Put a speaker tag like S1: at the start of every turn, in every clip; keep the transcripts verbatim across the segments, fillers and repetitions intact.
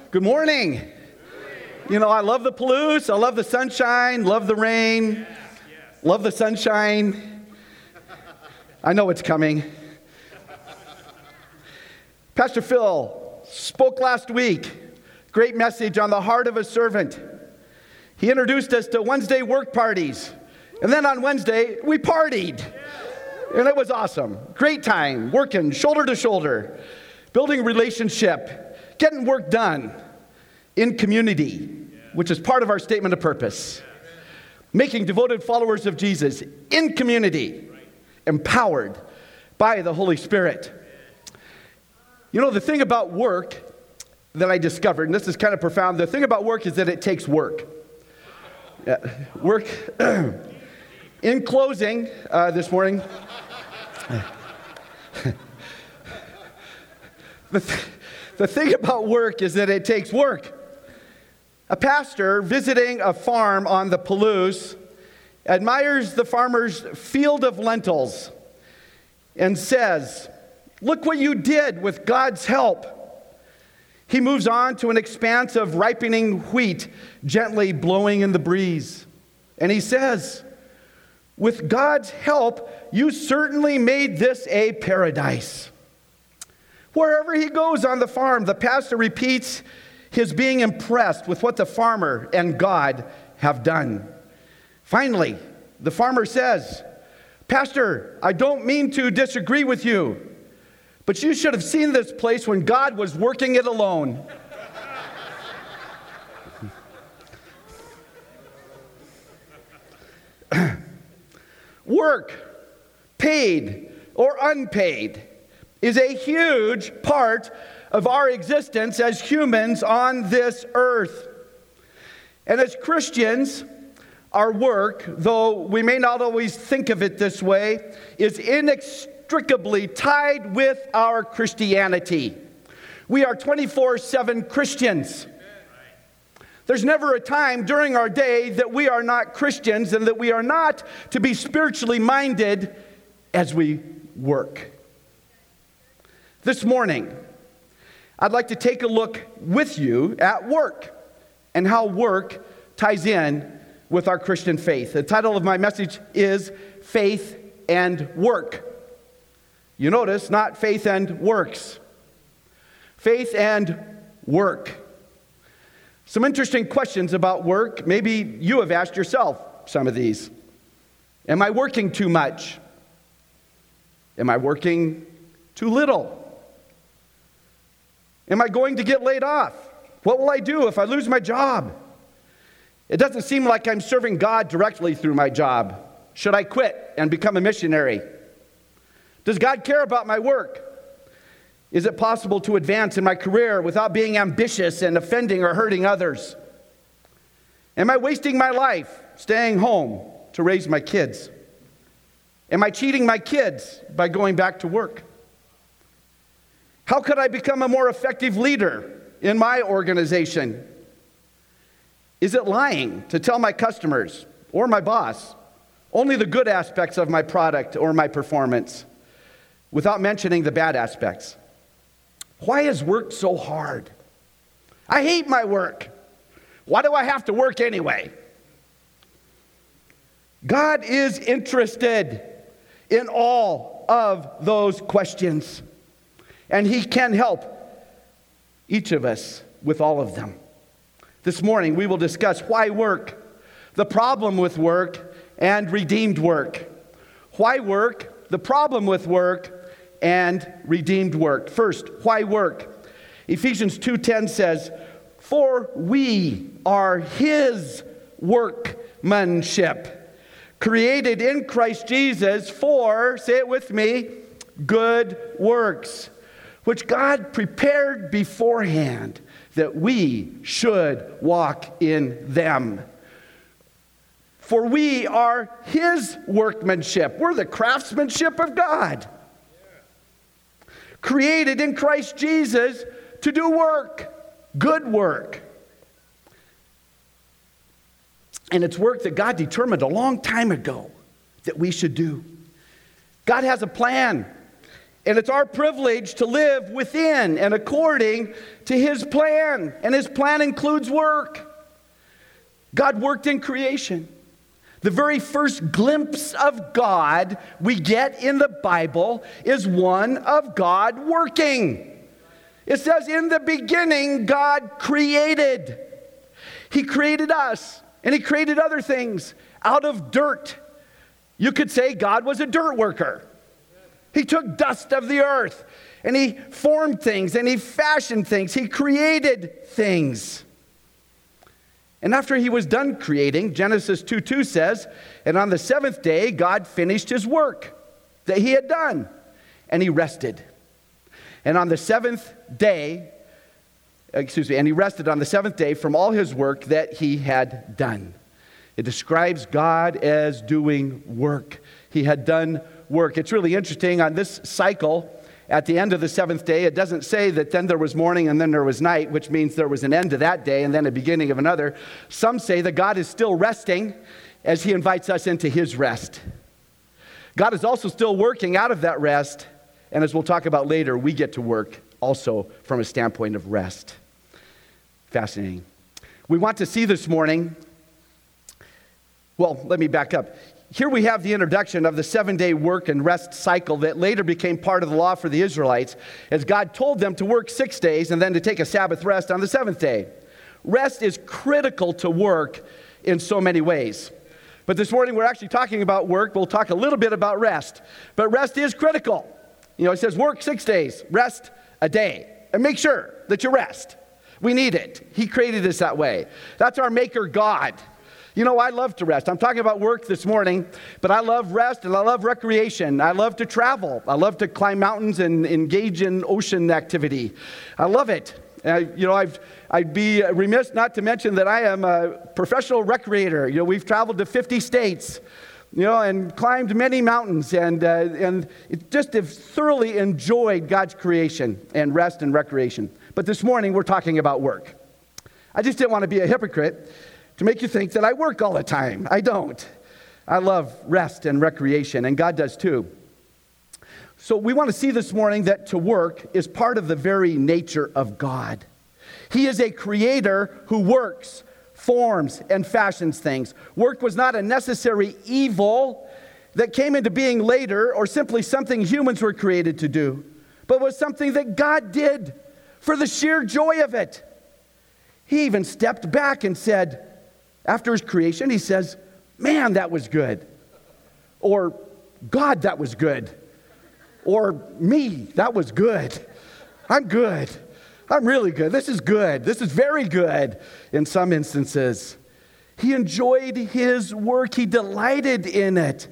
S1: Good morning. You know, I love the Palouse, I love the sunshine, love the rain, love the sunshine. I know it's coming. Pastor Phil spoke last week. Great message on the heart of a servant. He introduced us to Wednesday work parties. And then on Wednesday, we partied. And it was awesome. Great time, working shoulder to shoulder, building a relationship, getting work done in community, which is part of our statement of purpose. Making devoted followers of Jesus in community, empowered by the Holy Spirit. You know, the thing about work that I discovered, and this is kind of profound, the thing about work is that it takes work. Uh, work. In closing, uh, this morning, the, th- the thing about work is that it takes work. A pastor visiting a farm on the Palouse admires the farmer's field of lentils and says, "Look what you did with God's help." He moves on to an expanse of ripening wheat gently blowing in the breeze. And he says, "With God's help, you certainly made this a paradise." Wherever he goes on the farm, the pastor repeats his being impressed with what the farmer and God have done. Finally, the farmer says, "Pastor, I don't mean to disagree with you, but you should have seen this place when God was working it alone." Work, paid or unpaid, is a huge part of our existence as humans on this earth. And as Christians, our work, though we may not always think of it this way, is inextricably tied with our Christianity. We are twenty-four seven Christians. There's never a time during our day that we are not Christians and that we are not to be spiritually minded as we work. This morning, I'd like to take a look with you at work and how work ties in with our Christian faith. The title of my message is Faith and Work. You notice, not faith and works. Faith and work. Some interesting questions about work. Maybe you have asked yourself some of these. Am I working too much? Am I working too little? Am I going to get laid off? What will I do if I lose my job? It doesn't seem like I'm serving God directly through my job. Should I quit and become a missionary? Does God care about my work? Is it possible to advance in my career without being ambitious and offending or hurting others? Am I wasting my life staying home to raise my kids? Am I cheating my kids by going back to work? How could I become a more effective leader in my organization? Is it lying to tell my customers or my boss only the good aspects of my product or my performance without mentioning the bad aspects? Why is work so hard? I hate my work. Why do I have to work anyway? God is interested in all of those questions, and He can help each of us with all of them. This morning, we will discuss why work, the problem with work, and redeemed work. Why work, the problem with work, and redeemed work. First, why work? Ephesians two ten says, "For we are His workmanship, created in Christ Jesus for," say it with me, "good works, which God prepared beforehand that we should walk in them." For we are His workmanship. We're the craftsmanship of God. Created in Christ Jesus to do work, good work. And it's work that God determined a long time ago that we should do. God has a plan, And it's our privilege to live within and according to his plan. And his plan includes work. God worked in creation. The very first glimpse of God we get in the Bible is one of God working. It says, in the beginning, God created. He created us, and he created other things out of dirt. You could say God was a dirt worker. He took dust of the earth, and he formed things, and he fashioned things. He created things. And after he was done creating, Genesis two two says, and on the seventh day, God finished his work that he had done, and he rested. And on the seventh day, excuse me, and he rested on the seventh day from all his work that he had done. It describes God as doing work. He had done work. It's really interesting on this cycle. At the end of the seventh day, it doesn't say that then there was morning and then there was night, which means there was an end to that day and then a beginning of another. Some say that God is still resting as he invites us into his rest. God is also still working out of that rest, and as we'll talk about later, we get to work also from a standpoint of rest. Fascinating. We want to see this morning, well, let me back up. Here we have the introduction of the seven-day work and rest cycle that later became part of the law for the Israelites, as God told them to work six days and then to take a Sabbath rest on the seventh day. Rest is critical to work in so many ways. But this morning we're actually talking about work. We'll talk a little bit about rest. But rest is critical. You know, it says work six days, rest a day. And make sure that you rest. We need it. He created us that way. That's our maker God. You know, I love to rest. I'm talking about work this morning, but I love rest and I love recreation. I love to travel. I love to climb mountains and engage in ocean activity. I love it. Uh, you know, I've, I'd be remiss not to mention that I am a professional recreator. You know, we've traveled to fifty states, you know, and climbed many mountains, and uh, and it just have thoroughly enjoyed God's creation and rest and recreation. But this morning we're talking about work. I just didn't want to be a hypocrite to make you think that I work all the time. I don't. I love rest and recreation, and God does too. So we want to see this morning that to work is part of the very nature of God. He is a creator who works, forms, and fashions things. Work was not a necessary evil that came into being later or simply something humans were created to do, but was something that God did for the sheer joy of it. He even stepped back and said, after his creation, he says, man, that was good. Or, God, that was good. Or, me, that was good. I'm good. I'm really good. This is good. This is very good in some instances. He enjoyed his work. He delighted in it.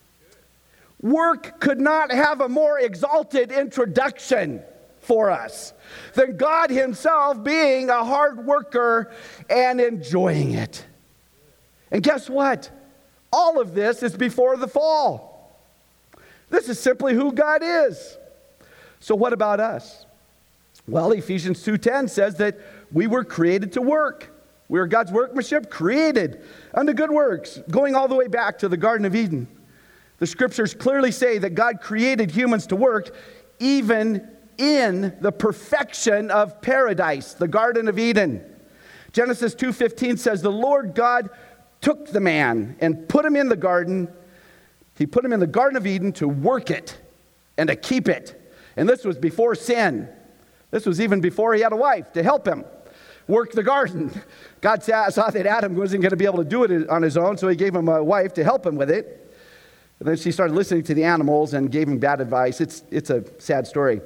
S1: Work could not have a more exalted introduction for us than God himself being a hard worker and enjoying it. And guess what? All of this is before the fall. This is simply who God is. So what about us? Well, Ephesians two ten says that we were created to work. We are God's workmanship, created unto good works, going all the way back to the Garden of Eden. The scriptures clearly say that God created humans to work even in the perfection of paradise, the Garden of Eden. Genesis two fifteen says, the Lord God took the man and put him in the garden. He put him in the Garden of Eden to work it and to keep it. And this was before sin. This was even before he had a wife to help him work the garden. God saw that Adam wasn't going to be able to do it on his own, so he gave him a wife to help him with it. And then she started listening to the animals and gave him bad advice. It's, it's a sad story.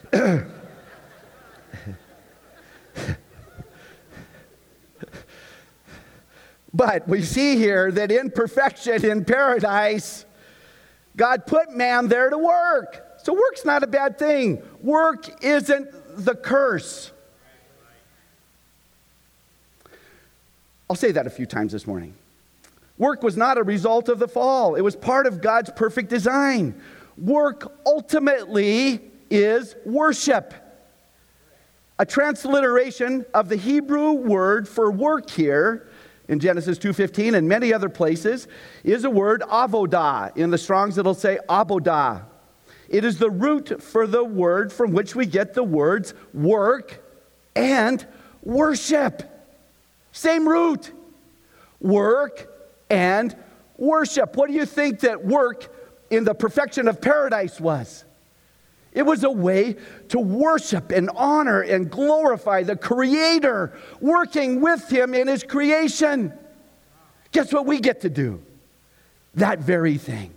S1: But we see here that in perfection, in paradise, God put man there to work. So work's not a bad thing. Work isn't the curse. I'll say that a few times this morning. Work was not a result of the fall. It was part of God's perfect design. Work ultimately is worship. A transliteration of the Hebrew word for work here in Genesis two fifteen and many other places is a word avodah. In the Strong's it'll say abodah. It is the root for the word from which we get the words work and worship. Same root. Work and worship. What do you think that work in the perfection of paradise was? It was a way to worship and honor and glorify the Creator, working with Him in His creation. Guess what we get to do? That very thing.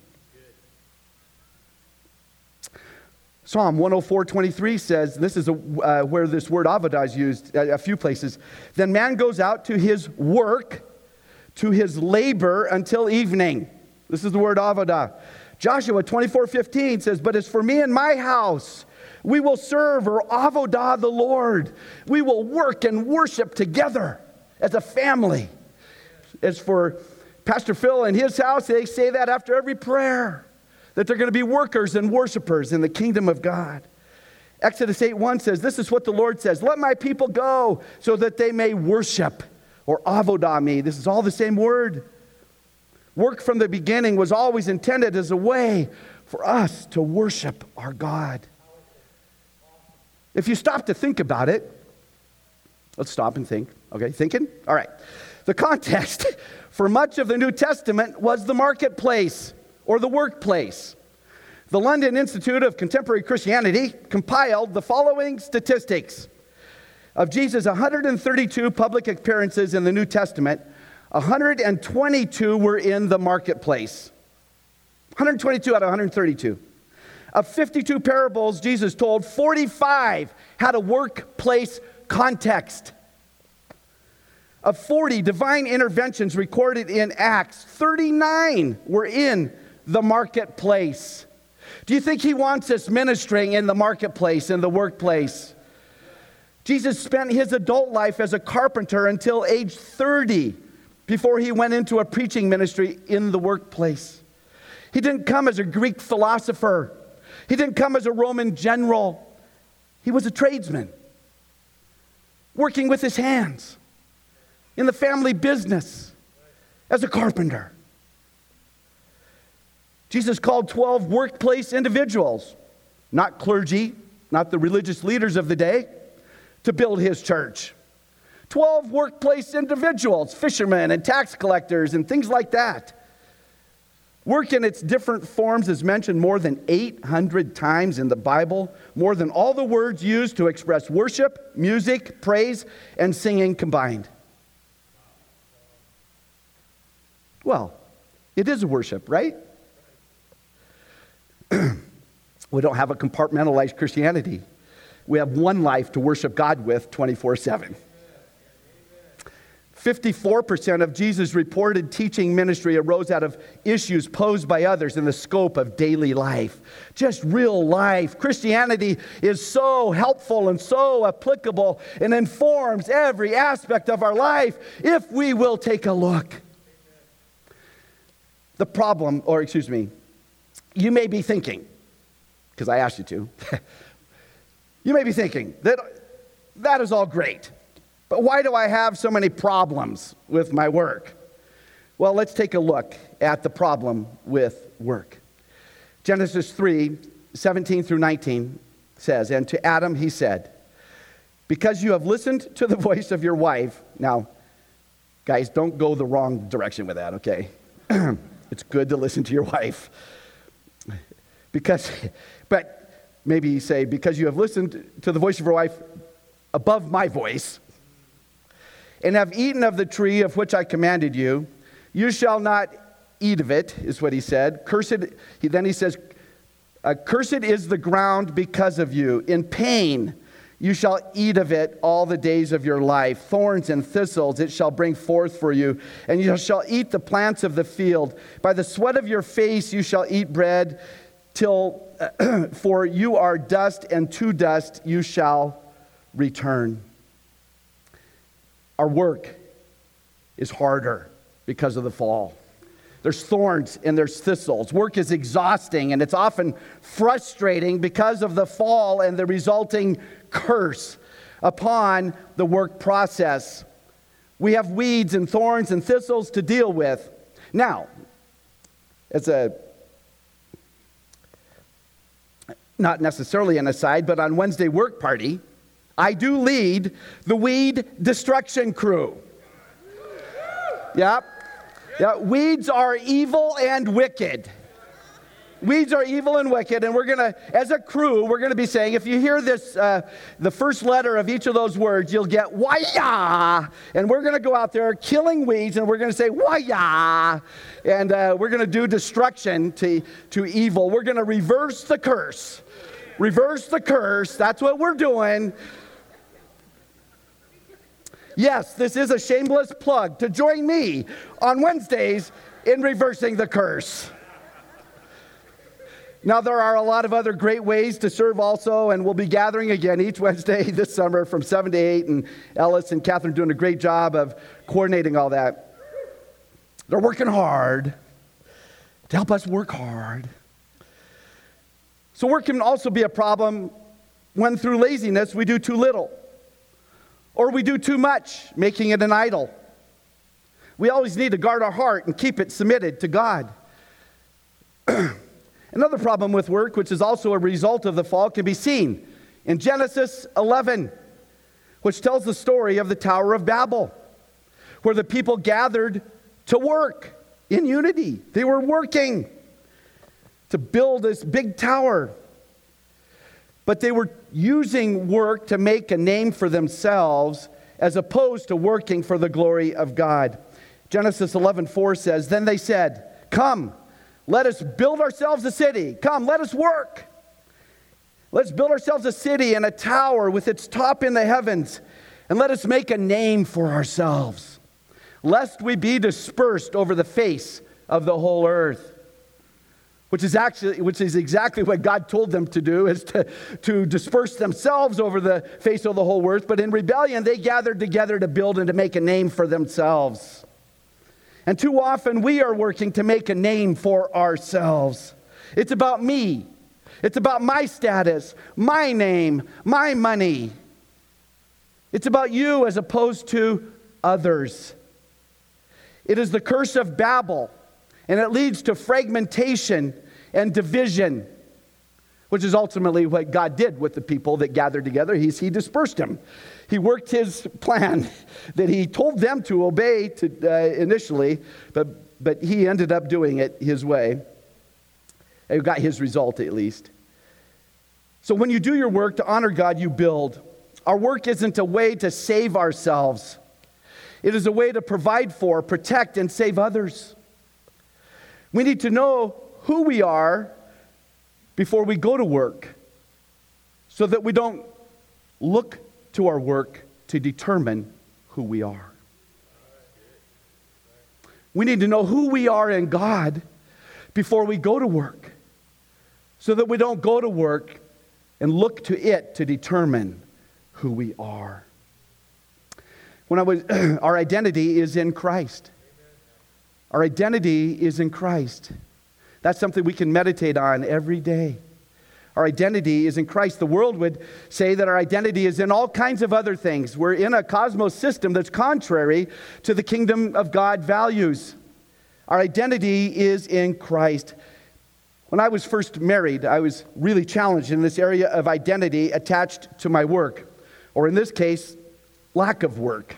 S1: Psalm one oh four twenty-three says, this is a, uh, where this word avodah is used a, a few places. Then man goes out to his work, to his labor until evening. This is the word avodah. Joshua twenty-four fifteen says, but as for me and my house, we will serve or avodah the Lord. We will work and worship together as a family. As for Pastor Phil and his house, they say that after every prayer, that they're going to be workers and worshipers in the kingdom of God. Exodus eight one says, this is what the Lord says, let my people go so that they may worship or avodah me. This is all the same word. Work from the beginning was always intended as a way for us to worship our God. If you stop to think about it, let's stop and think. Okay, thinking? All right. The context for much of the New Testament was the marketplace or the workplace. The London Institute of Contemporary Christianity compiled the following statistics. Of Jesus' one hundred thirty-two public appearances in the New Testament, one hundred twenty-two were in the marketplace. one hundred twenty-two out of one hundred thirty-two. Of fifty-two parables Jesus told, forty-five had a workplace context. Of forty divine interventions recorded in Acts, thirty-nine were in the marketplace. Do you think he wants us ministering in the marketplace, in the workplace? Jesus spent his adult life as a carpenter until age thirty before he went into a preaching ministry in the workplace. He didn't come as a Greek philosopher. He didn't come as a Roman general. He was a tradesman, working with his hands in the family business as a carpenter. Jesus called twelve workplace individuals, not clergy, not the religious leaders of the day, to build his church. twelve workplace individuals, fishermen and tax collectors and things like that. Work in its different forms is mentioned more than eight hundred times in the Bible, more than all the words used to express worship, music, praise, and singing combined. Well, it is a worship, right? We don't have a compartmentalized Christianity. We have one life to worship God with twenty-four seven. fifty-four percent of Jesus' reported teaching ministry arose out of issues posed by others in the scope of daily life. Just real life. Christianity is so helpful and so applicable and informs every aspect of our life if we will take a look. The problem, or excuse me, you may be thinking, because I asked you to, you may be thinking that that is all great. But why do I have so many problems with my work? Well, let's take a look at the problem with work. Genesis three, seventeen through nineteen says, and to Adam he said, because you have listened to the voice of your wife. Now, guys, don't go the wrong direction with that, okay? It's good to listen to your wife. Because, but maybe you say, because you have listened to the voice of your wife above my voice, and have eaten of the tree of which I commanded you, you shall not eat of it, is what he said. Cursed, he, then he says, uh, cursed is the ground because of you. In pain you shall eat of it all the days of your life. Thorns and thistles it shall bring forth for you, and you shall eat the plants of the field. By the sweat of your face you shall eat bread, till uh, for you are dust, and to dust you shall return. Our work is harder because of the fall. There's thorns and there's thistles. Work is exhausting and it's often frustrating because of the fall and the resulting curse upon the work process. We have weeds and thorns and thistles to deal with. Now, as a not necessarily an aside, but on Wednesday work party, I do lead the weed destruction crew. Yep. Yeah, weeds are evil and wicked. Weeds are evil and wicked, and we're going to, as a crew, we're going to be saying, if you hear this, uh, the first letter of each of those words, you'll get waya, and we're going to go out there killing weeds, and we're going to say waya, and uh, we're going to do destruction to, to evil. We're going to reverse the curse. Reverse the curse. That's what we're doing. Yes, this is a shameless plug to join me on Wednesdays in reversing the curse. Now, there are a lot of other great ways to serve also, and we'll be gathering again each Wednesday this summer from seven to eight, and Ellis and Catherine doing a great job of coordinating all that. They're working hard to help us work hard. So work can also be a problem when through laziness we do too little, or we do too much, making it an idol. We always need to guard our heart and keep it submitted to God. Another problem with work, which is also a result of the fall, can be seen in Genesis eleven, which tells the story of the Tower of Babel, where the people gathered to work in unity. They were working to build this big tower, but they were using work to make a name for themselves as opposed to working for the glory of God. Genesis eleven four says, "Then they said, 'Come, let us build ourselves a city. Come, let us work. Let's build ourselves a city and a tower with its top in the heavens, and let us make a name for ourselves, lest we be dispersed over the face of the whole earth.'" Which is actually, which is exactly what God told them to do, is to, to disperse themselves over the face of the whole earth. But in rebellion, they gathered together to build and to make a name for themselves. And too often we are working to make a name for ourselves. It's about me. It's about my status, my name, my money. It's about you as opposed to others. It is the curse of Babel, and it leads to fragmentation and division, which is ultimately what God did with the people that gathered together. He's, he dispersed them. He worked his plan that he told them to obey to, uh, initially, but, but he ended up doing it his way. He got his result at least. So when you do your work to honor God, you build. Our work isn't a way to save ourselves. It is a way to provide for, protect, and save others. We need to know who we are before we go to work, so that we don't look to our work to determine who we are. We need to know who we are in God before we go to work, so that we don't go to work and look to it to determine who we are. When I was, our identity is in Christ. Our identity is in Christ. That's something we can meditate on every day. Our identity is in Christ. The world would say that our identity is in all kinds of other things. We're in a cosmos system that's contrary to the kingdom of God values. Our identity is in Christ. When I was first married, I was really challenged in this area of identity attached to my work, or in this case, lack of work.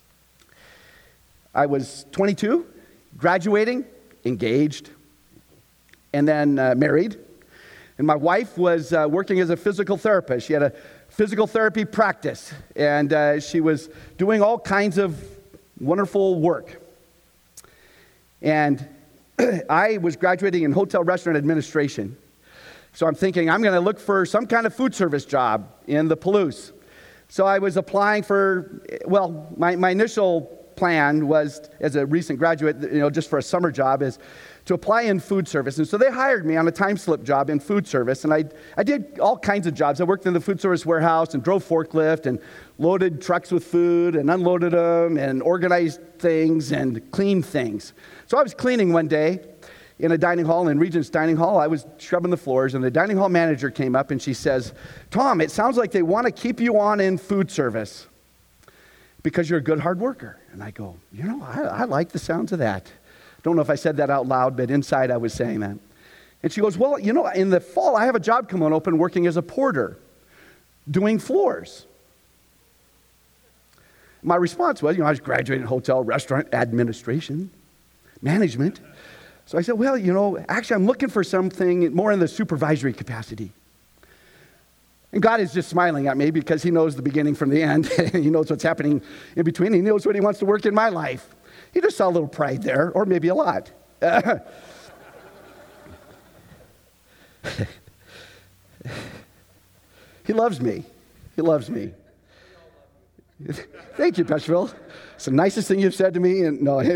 S1: I was twenty-two, graduating, engaged, and then uh, married. And my wife was uh, working as a physical therapist. She had a physical therapy practice, and uh, she was doing all kinds of wonderful work. And I was graduating in hotel restaurant administration. So I'm thinking I'm going to look for some kind of food service job in the Palouse. So I was applying for, well, my, my initial plan was, as a recent graduate, you know, just for a summer job, is to apply in food service. And so they hired me on a time slip job in food service. And I I did all kinds of jobs. I worked in the food service warehouse and drove forklift and loaded trucks with food and unloaded them and organized things and cleaned things. So I was cleaning one day in a dining hall, in Regent's Dining Hall. I was scrubbing the floors, and the dining hall manager came up and she says, "Tom, it sounds like they want to keep you on in food service because you're a good hard worker." And I go, you know, I, I like the sounds of that. Don't know if I said that out loud, but inside I was saying that. And she goes, well, you know, in the fall, I have a job coming open working as a porter, doing floors. My response was, you know, I was graduating in hotel, restaurant, administration, management. So I said, well, you know, actually, I'm looking for something more in the supervisory capacity. And God is just smiling at me because he knows the beginning from the end. He knows what's happening in between. He knows what he wants to work in my life. He just saw a little pride there, or maybe a lot. He loves me. He loves me. Thank you, Petroville. It's the nicest thing you've said to me. And no.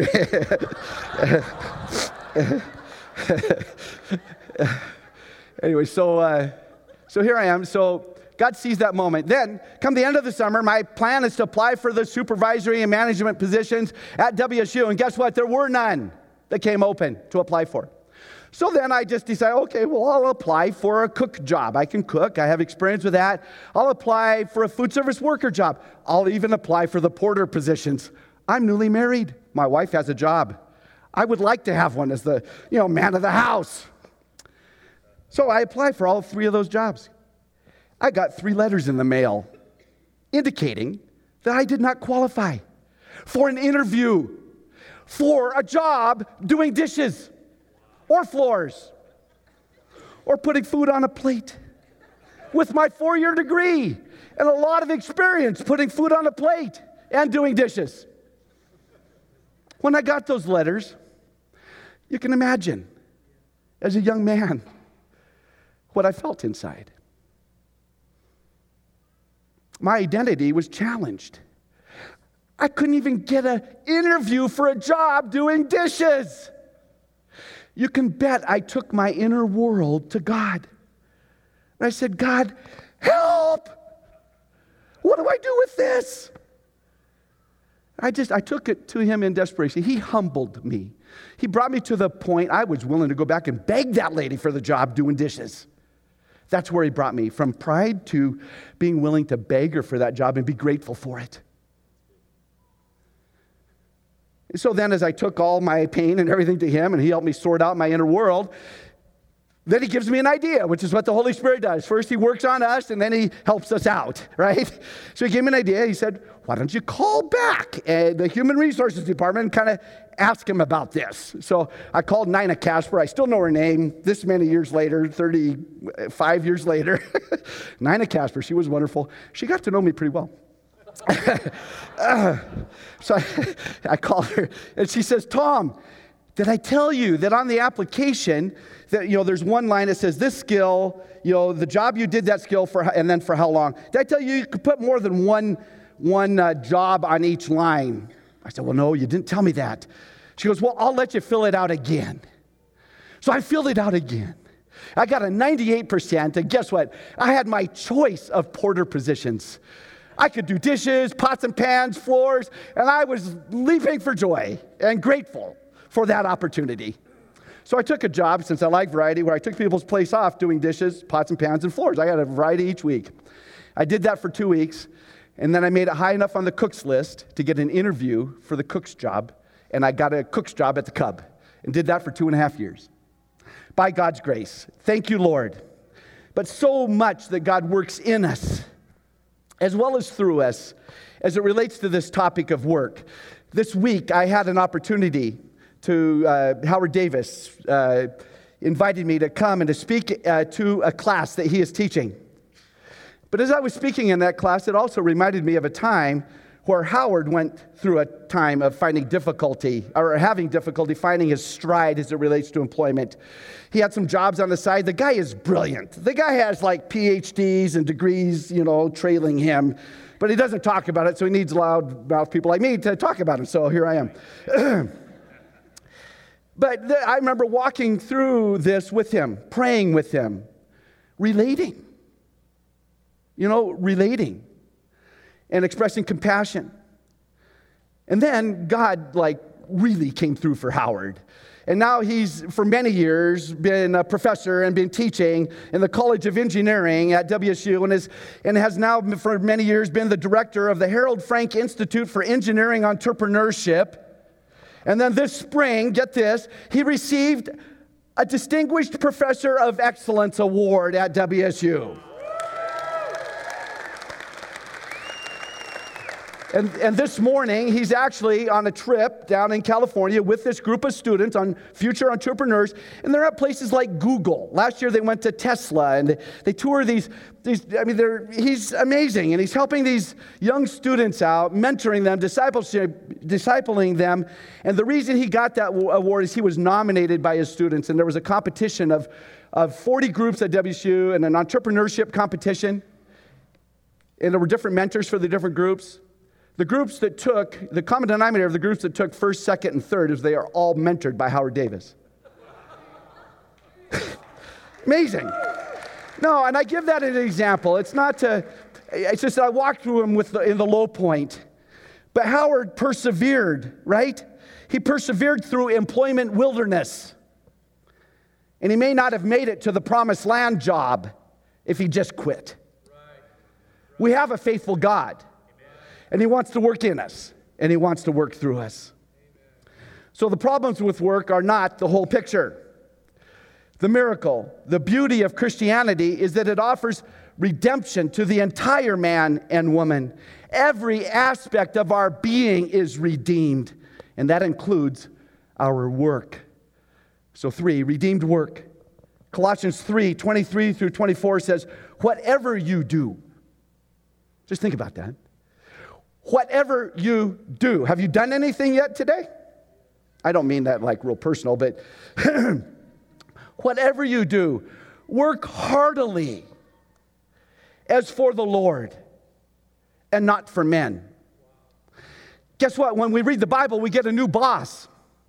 S1: Anyway, so uh, so here I am. So God sees that moment. Then, come the end of the summer, my plan is to apply for the supervisory and management positions at W S U. And guess what? There were none that came open to apply for. So then I just decided, okay, well, I'll apply for a cook job. I can cook. I have experience with that. I'll apply for a food service worker job. I'll even apply for the porter positions. I'm newly married. My wife has a job. I would like to have one as the, you know, man of the house. So I applied for all three of those jobs. I got three letters in the mail indicating that I did not qualify for an interview for a job doing dishes or floors or putting food on a plate with my four-year degree and a lot of experience putting food on a plate and doing dishes. When I got those letters, you can imagine, as a young man, what I felt inside. My identity was challenged. I couldn't even get an interview for a job doing dishes. You can bet I took my inner world to God. And I said, God, help! What do I do with this? I just, I took it to him in desperation. He humbled me. He brought me to the point I was willing to go back and beg that lady for the job doing dishes. That's where he brought me, from pride to being willing to beg her for that job and be grateful for it. So then as I took all my pain and everything to him and he helped me sort out my inner world, then he gives me an idea, which is what the Holy Spirit does. First he works on us and then he helps us out, right? So he gave me an idea. He said, why don't you call back uh, the Human Resources Department and kind of ask him about this? So I called Nina Casper. I still know her name this many years later, thirty-five years later. Nina Casper, she was wonderful. She got to know me pretty well. uh, so I, I called her and she says, Tom, did I tell you that on the application that, you know, there's one line that says this skill, you know, the job you did that skill for, and then for how long? Did I tell you you could put more than one, one uh, job on each line? I said, well, no, you didn't tell me that. She goes, well, I'll let you fill it out again. So I filled it out again. I got a ninety-eight percent, and guess what? I had my choice of porter positions. I could do dishes, pots and pans, floors, and I was leaping for joy and grateful for that opportunity. So I took a job, since I like variety, where I took people's place off doing dishes, pots and pans, and floors. I had a variety each week. I did that for two weeks, and then I made it high enough on the cook's list to get an interview for the cook's job, and I got a cook's job at the Cub, and did that for two and a half years. By God's grace. Thank you, Lord. But so much that God works in us, as well as through us, as it relates to this topic of work. This week, I had an opportunity to, uh, Howard Davis uh, invited me to come and to speak uh, to a class that he is teaching. But as I was speaking in that class, it also reminded me of a time where Howard went through a time of finding difficulty, or having difficulty finding his stride as it relates to employment. He had some jobs on the side. The guy is brilliant. The guy has like P H Ds and degrees, you know, trailing him. But he doesn't talk about it, so he needs loud-mouthed people like me to talk about it. So here I am. But the, I remember walking through this with him, praying with him, relating. You know, relating. And expressing compassion. And then God, like, really came through for Howard. And now he's, for many years, been a professor and been teaching in the College of Engineering at W S U and, is, and has now, for many years, been the director of the Harold Frank Institute for Engineering Entrepreneurship. And then this spring, get this, he received a Distinguished Professor of Excellence award at W S U. And, and this morning, he's actually on a trip down in California with this group of students on future entrepreneurs, and they're at places like Google. Last year, they went to Tesla, and they, they tour these, these, I mean, they're, he's amazing, and he's helping these young students out, mentoring them, discipleship, discipling them, and the reason he got that award is he was nominated by his students, and there was a competition of, of forty groups at W S U, and an entrepreneurship competition, and there were different mentors for the different groups. The groups that took, the common denominator of the groups that took first, second, and third is they are all mentored by Howard Davis. Amazing. No, and I give that as an example. It's not to, it's just that I walked through him with the, in the low point. But Howard persevered, right? He persevered through employment wilderness. And he may not have made it to the promised land job if he just quit. We have a faithful God. And he wants to work in us, and he wants to work through us. Amen. So the problems with work are not the whole picture. The miracle, the beauty of Christianity is that it offers redemption to the entire man and woman. Every aspect of our being is redeemed, and that includes our work. So three, redeemed work. Colossians three, twenty-three through twenty-four says, whatever you do. Just think about that. Whatever you do. Have you done anything yet today? I don't mean that like real personal, but whatever you do, work heartily as for the Lord and not for men. Guess what? When we read the Bible, we get a new boss.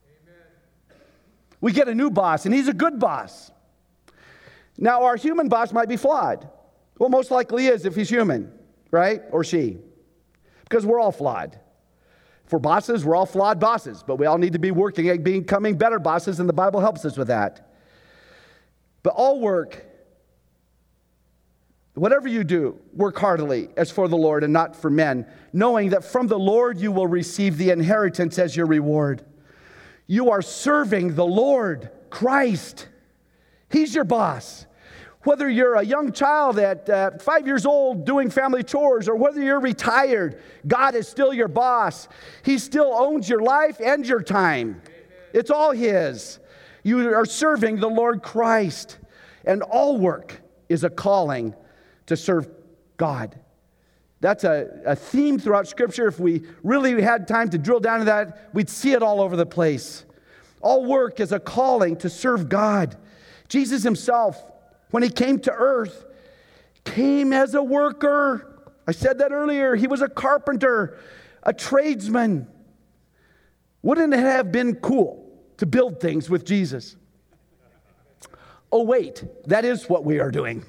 S1: We get a new boss, and he's a good boss. Now, our human boss might be flawed. Well, most likely is if he's human, right? Or she. Because we're all flawed. For bosses, we're all flawed bosses, but we all need to be working at becoming better bosses, and the Bible helps us with that. But all work, whatever you do, work heartily as for the Lord and not for men, knowing that from the Lord you will receive the inheritance as your reward. You are serving the Lord, Christ. He's your boss. Whether you're a young child at uh, five years old doing family chores or whether you're retired, God is still your boss. He still owns your life and your time. Amen. It's all His. You are serving the Lord Christ. And all work is a calling to serve God. That's a, a theme throughout Scripture. If we really had time to drill down to that, we'd see it all over the place. All work is a calling to serve God. Jesus Himself, when He came to earth, came as a worker. I said that earlier. He was a carpenter, a tradesman. Wouldn't it have been cool to build things with Jesus? Oh, wait, that is what we are doing.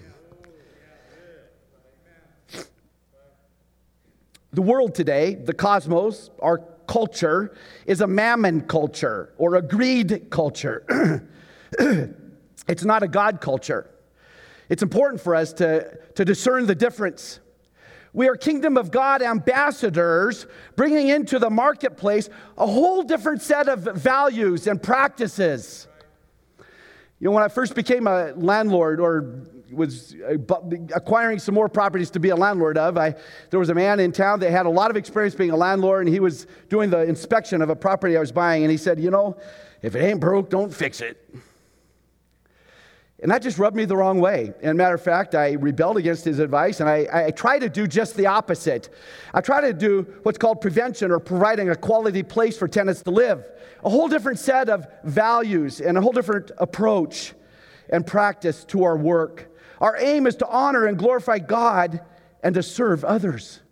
S1: The world today, the cosmos, our culture, is a mammon culture or a greed culture. It's not a God culture. It's important for us to, to discern the difference. We are kingdom of God ambassadors, bringing into the marketplace a whole different set of values and practices. You know, when I first became a landlord or was acquiring some more properties to be a landlord of, I, there was a man in town that had a lot of experience being a landlord, and he was doing the inspection of a property I was buying, and he said, you know, if it ain't broke, don't fix it. And that just rubbed me the wrong way. And matter of fact, I rebelled against his advice, and I, I try to do just the opposite. I try to do what's called prevention, or providing a quality place for tenants to live. A whole different set of values and a whole different approach and practice to our work. Our aim is to honor and glorify God and to serve others.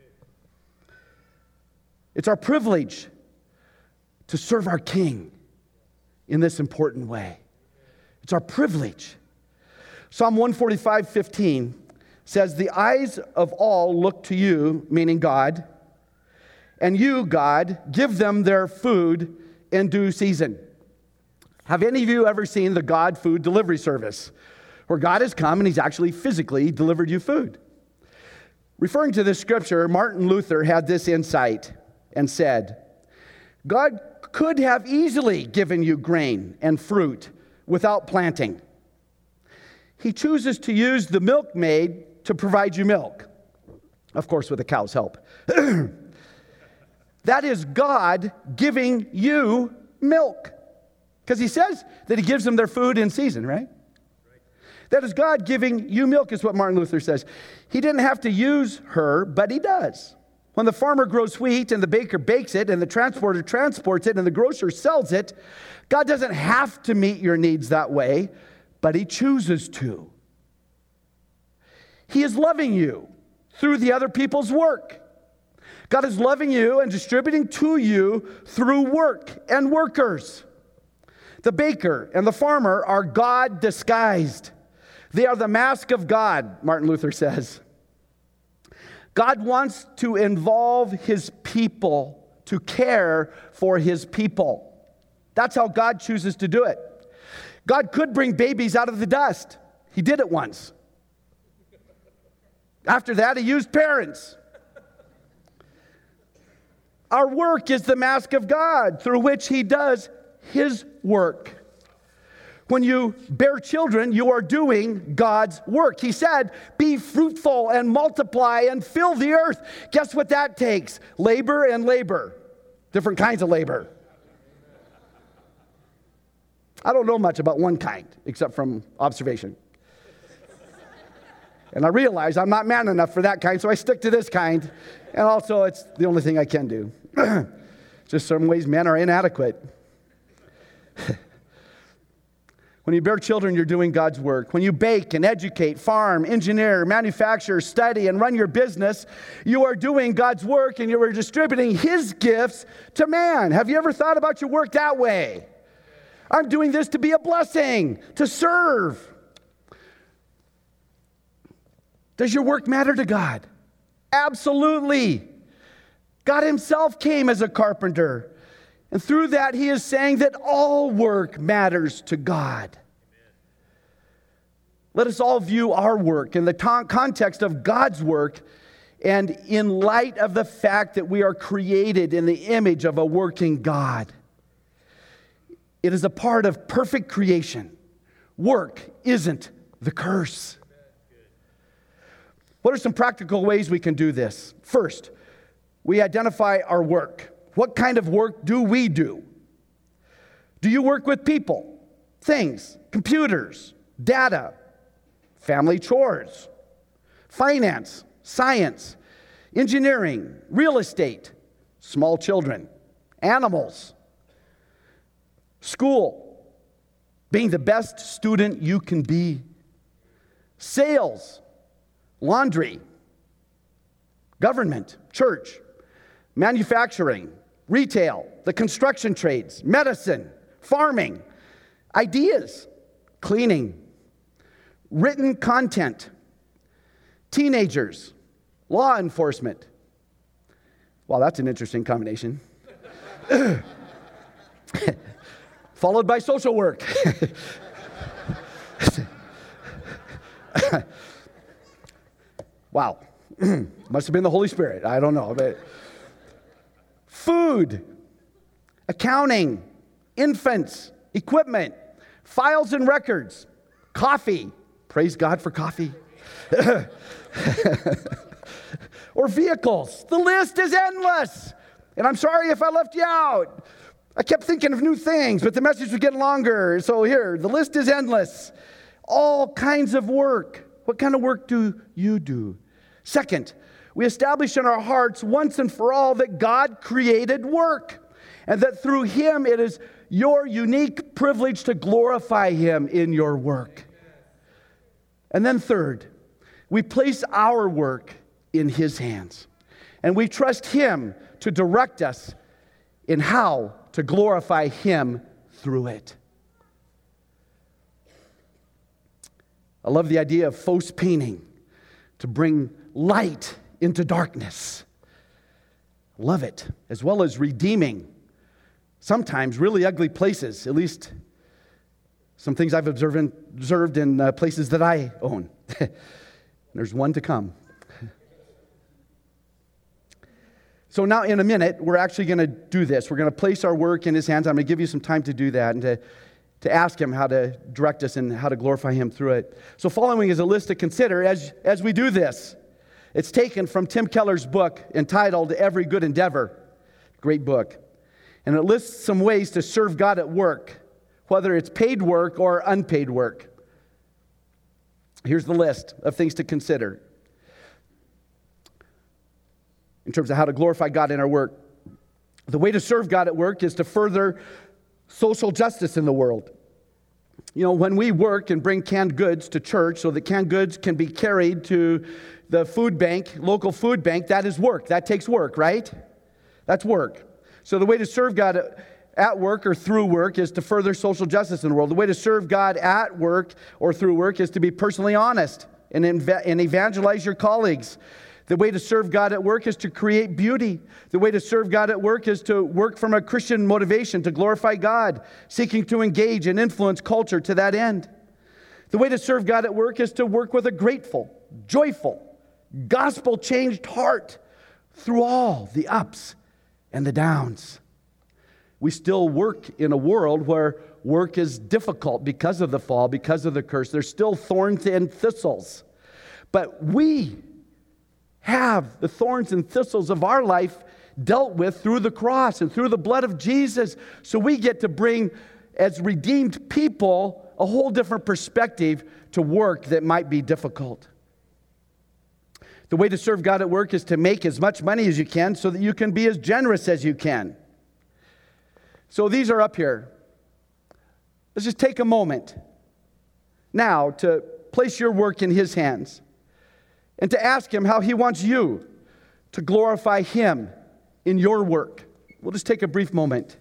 S1: It's our privilege to serve our King in this important way. It's our privilege. Psalm one forty-five, fifteen says, the eyes of all look to you, meaning God, and you, God, give them their food in due season. Have any of you ever seen the God food delivery service, where God has come and He's actually physically delivered you food? Referring to this scripture, Martin Luther had this insight and said, God could have easily given you grain and fruit without planting. He chooses to use the milkmaid to provide you milk, of course, with a cow's help. That is God giving you milk. Because he says that he gives them their food in season, right? That is God giving you milk, is what Martin Luther says. He didn't have to use her, but he does. When the farmer grows wheat and the baker bakes it and the transporter transports it and the grocer sells it, God doesn't have to meet your needs that way, but he chooses to. He is loving you through the other people's work. God is loving you and distributing to you through work and workers. The baker and the farmer are God disguised. They are the mask of God, Martin Luther says. God wants to involve his people, to care for his people. That's how God chooses to do it. God could bring babies out of the dust. He did it once. After that, he used parents. Our work is the mask of God through which he does his work. When you bear children, you are doing God's work. He said, be fruitful and multiply and fill the earth. Guess what that takes? Labor and labor. Different kinds of labor. I don't know much about one kind, except from observation. And I realize I'm not man enough for that kind, so I stick to this kind. And also, it's the only thing I can do. Just some ways men are inadequate. When you bear children, you're doing God's work. When you bake and educate, farm, engineer, manufacture, study, and run your business, you are doing God's work and you are distributing his gifts to man. Have you ever thought about your work that way? I'm doing this to be a blessing, to serve. Does your work matter to God? Absolutely. God himself came as a carpenter. And through that, he is saying that all work matters to God. Amen. Let us all view our work in the ton- context of God's work and in light of the fact that we are created in the image of a working God. It is a part of perfect creation. Work isn't the curse. What are some practical ways we can do this? First, we identify our work. What kind of work do we do? Do you work with people, things, computers, data, family chores, finance, science, engineering, real estate, small children, animals, school, being the best student you can be, sales, laundry, government, church, manufacturing, retail, the construction trades, medicine, farming, ideas, cleaning, written content, teenagers, law enforcement. Wow, that's an interesting combination. Followed by social work. Wow. Must have been the Holy Spirit. I don't know. But food, accounting, infants, equipment, files and records, coffee. Praise God for coffee. Or vehicles. The list is endless. And I'm sorry if I left you out. I kept thinking of new things, but the message was getting longer. So here, the list is endless. All kinds of work. What kind of work do you do? Second, we establish in our hearts once and for all that God created work, and that through him it is your unique privilege to glorify him in your work. And then third, we place our work in his hands, and we trust him to direct us in how to glorify him through it. I love the idea of phos painting, to bring light into darkness. Love it. As well as redeeming sometimes really ugly places, at least some things I've observed in, observed in uh, places that I own. There's one to come. So now in a minute, we're actually going to do this. We're going to place our work in his hands. I'm going to give you some time to do that and to to ask him how to direct us and how to glorify him through it. So following is a list to consider as, as we do this. It's taken from Tim Keller's book entitled Every Good Endeavor. Great book. And it lists some ways to serve God at work, whether it's paid work or unpaid work. Here's the list of things to consider in terms of how to glorify God in our work. The way to serve God at work is to further social justice in the world. You know, when we work and bring canned goods to church so that canned goods can be carried to the food bank, local food bank, that is work. That takes work, right? That's work. So the way to serve God at work or through work is to further social justice in the world. The way to serve God at work or through work is to be personally honest and, inv- and evangelize your colleagues. The way to serve God at work is to create beauty. The way to serve God at work is to work from a Christian motivation to glorify God, seeking to engage and influence culture to that end. The way to serve God at work is to work with a grateful, joyful, gospel-changed heart through all the ups and the downs. We still work in a world where work is difficult because of the fall, because of the curse. There's still thorns and thistles. But we have the thorns and thistles of our life dealt with through the cross and through the blood of Jesus. So we get to bring, as redeemed people, a whole different perspective to work that might be difficult. The way to serve God at work is to make as much money as you can so that you can be as generous as you can. So these are up here. Let's just take a moment now to place your work in His hands and to ask Him how He wants you to glorify Him in your work. We'll just take a brief moment.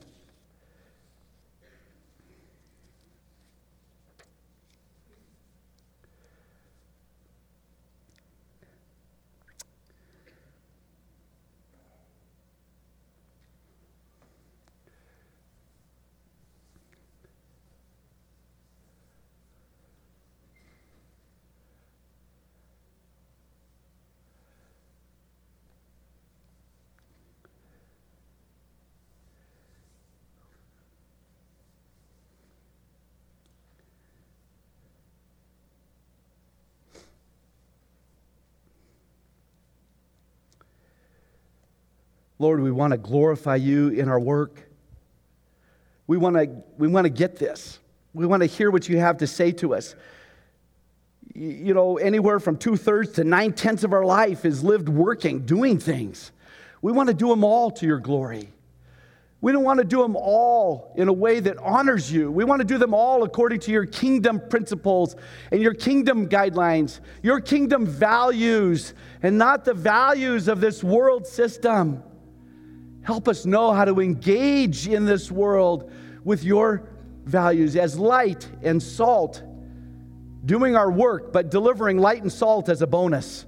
S1: Lord, we want to glorify you in our work. We want to, we want to get this. We want to hear what you have to say to us. You know, anywhere from two-thirds to nine-tenths of our life is lived working, doing things. We want to do them all to your glory. We don't want to do them all in a way that honors you. We want to do them all according to your kingdom principles and your kingdom guidelines, your kingdom values, and not the values of this world system. Help us know how to engage in this world with your values as light and salt, doing our work, but delivering light and salt as a bonus.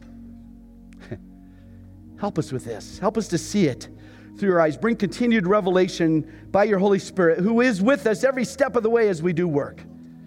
S1: Help us with this. Help us to see it through your eyes. Bring continued revelation by your Holy Spirit, who is with us every step of the way as we do work.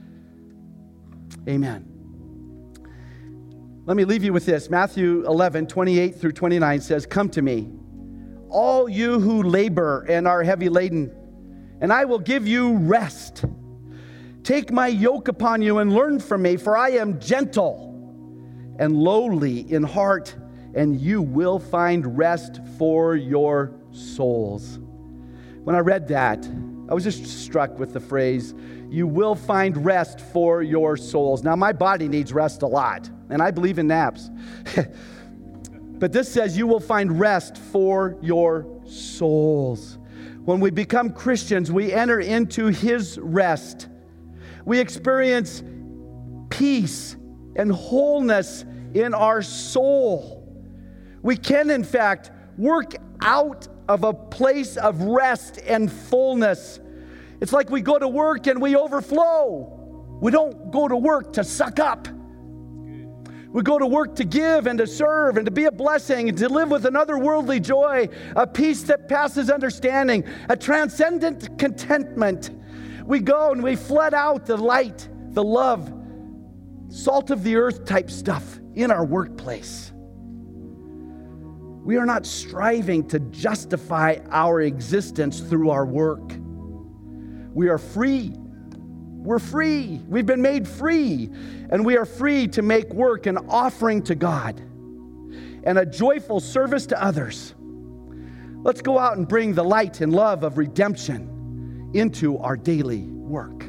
S1: Amen. Let me leave you with this. Matthew eleven, twenty-eight through twenty-nine says, "Come to me, all you who labor and are heavy laden, and I will give you rest. Take my yoke upon you and learn from me, for I am gentle and lowly in heart, and you will find rest for your souls." When I read that, I was just struck with the phrase, "You will find rest for your souls." Now, my body needs rest a lot, and I believe in naps. But this says you will find rest for your souls. When we become Christians, we enter into His rest. We experience peace and wholeness in our soul. We can, in fact, work out of a place of rest and fullness. It's like we go to work and we overflow. We don't go to work to suck up. We go to work to give and to serve and to be a blessing and to live with an otherworldly joy, a peace that passes understanding, a transcendent contentment. We go and we flood out the light, the love, salt of the earth type stuff in our workplace. We are not striving to justify our existence through our work. We are free We're free. We've been made free. And we are free to make work an offering to God and a joyful service to others. Let's go out and bring the light and love of redemption into our daily work.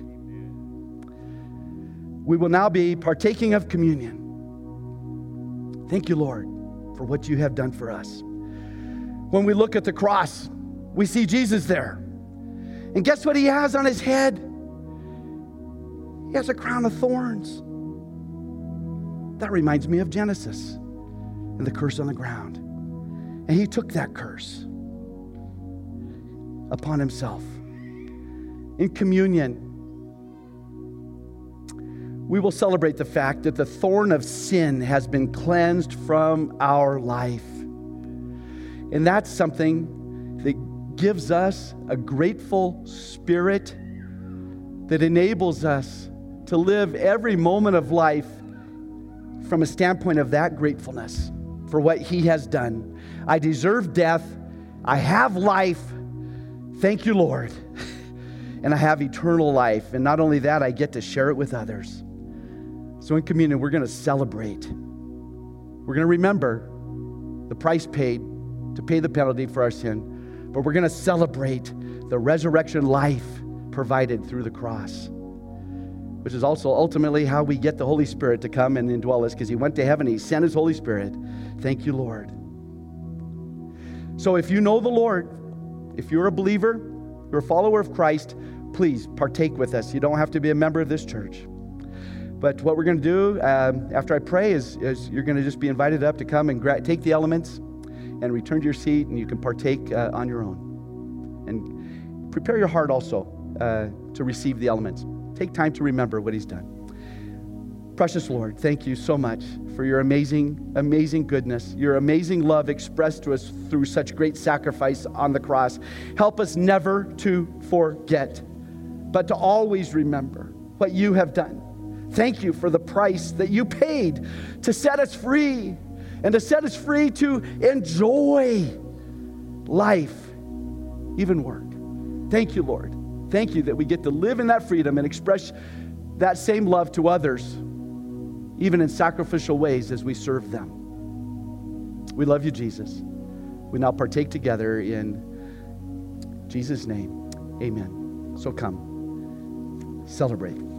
S1: We will now be partaking of communion. Thank you, Lord, for what you have done for us. When we look at the cross, we see Jesus there. And guess what he has on his head? He has a crown of thorns. That reminds me of Genesis and the curse on the ground. And he took that curse upon himself. In communion, we will celebrate the fact that the thorn of sin has been cleansed from our life. And that's something that gives us a grateful spirit that enables us to live every moment of life from a standpoint of that gratefulness for what he has done. I deserve death. I have life. Thank you, Lord. And I have eternal life. And not only that, I get to share it with others. So in communion, we're going to celebrate. We're going to remember the price paid to pay the penalty for our sin. But we're going to celebrate the resurrection life provided through the cross, which is also ultimately how we get the Holy Spirit to come and indwell us, because he went to heaven, he sent his Holy Spirit. Thank you, Lord. So if you know the Lord, if you're a believer, you're a follower of Christ, please partake with us. You don't have to be a member of this church. But what we're going to do um, after I pray is, is you're going to just be invited up to come and gra- take the elements and return to your seat, and you can partake uh, on your own. And prepare your heart also uh, to receive the elements. Take time to remember what he's done. Precious Lord, thank you so much for your amazing, amazing goodness, your amazing love expressed to us through such great sacrifice on the cross. Help us never to forget, but to always remember what you have done. Thank you for the price that you paid to set us free, and to set us free to enjoy life, even work. Thank you, Lord. Thank you that we get to live in that freedom and express that same love to others, even in sacrificial ways as we serve them. We love you, Jesus. We now partake together in Jesus' name. Amen. So come, celebrate.